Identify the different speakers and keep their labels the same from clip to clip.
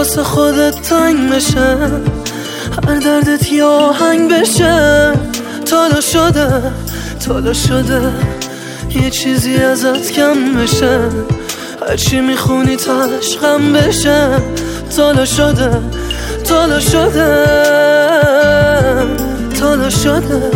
Speaker 1: واسه خودت تنگ بشه، هر دردت یه آهنگ بشه. تالا شده یه چیزی ازت کم بشه، هرچی میخونی تاش غم بشه. تالا شده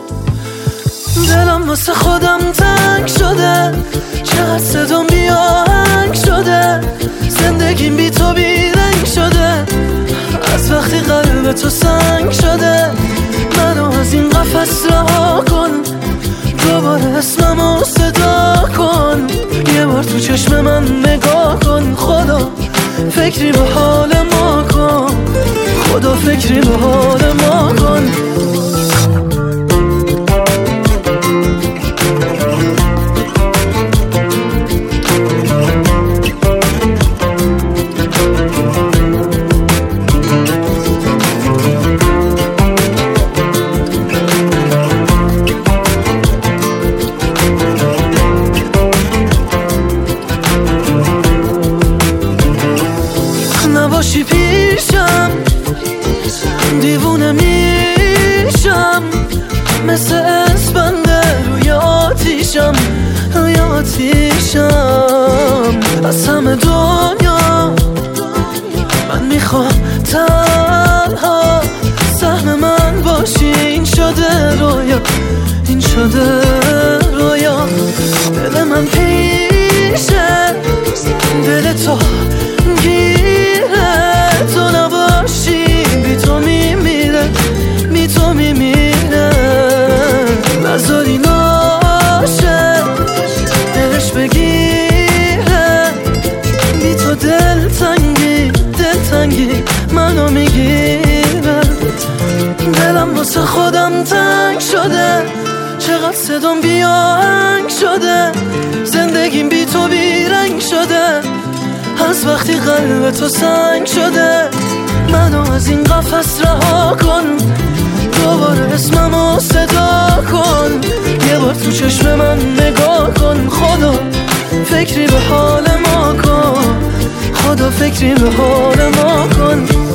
Speaker 1: دلم واسه خودم تنگ شده، چقدر صدام بی آهنگ شده. زندگیم بی تو بی رنگ شده، از وقتی قلب تو سنگ شده. منو از این قفس رها کن، دوباره اسممو صدا کن. یه بار تو چشم من نگاه کن، خدا فکری به حال ما کن، خدا فکری به حال ما کن. نباشی پیشم دیوونه میشم، مثل اسپند روی آتیشم. از همه دنیا من میخوام تنها سهم من باشی. این شده رویا دل من پیشه، دل تو گیره. تو نباشی بی تو میمیره. نذاری ناشه دلش بگیره، بی تو دلتنگی منو میگیره. دلم واسه خودم تنگ شده، چقدر صدام بی آهنگ شده. زندگیم بی تو بی رنگ شده، از وقتی قلب تو سنگ شده. منو از این قفس رها کن، دوباره اسممو صدا کن. یه بار تو چشم من نگاه کن، خدا فکری به حال ما کن، خدا فکری به حال ما کن.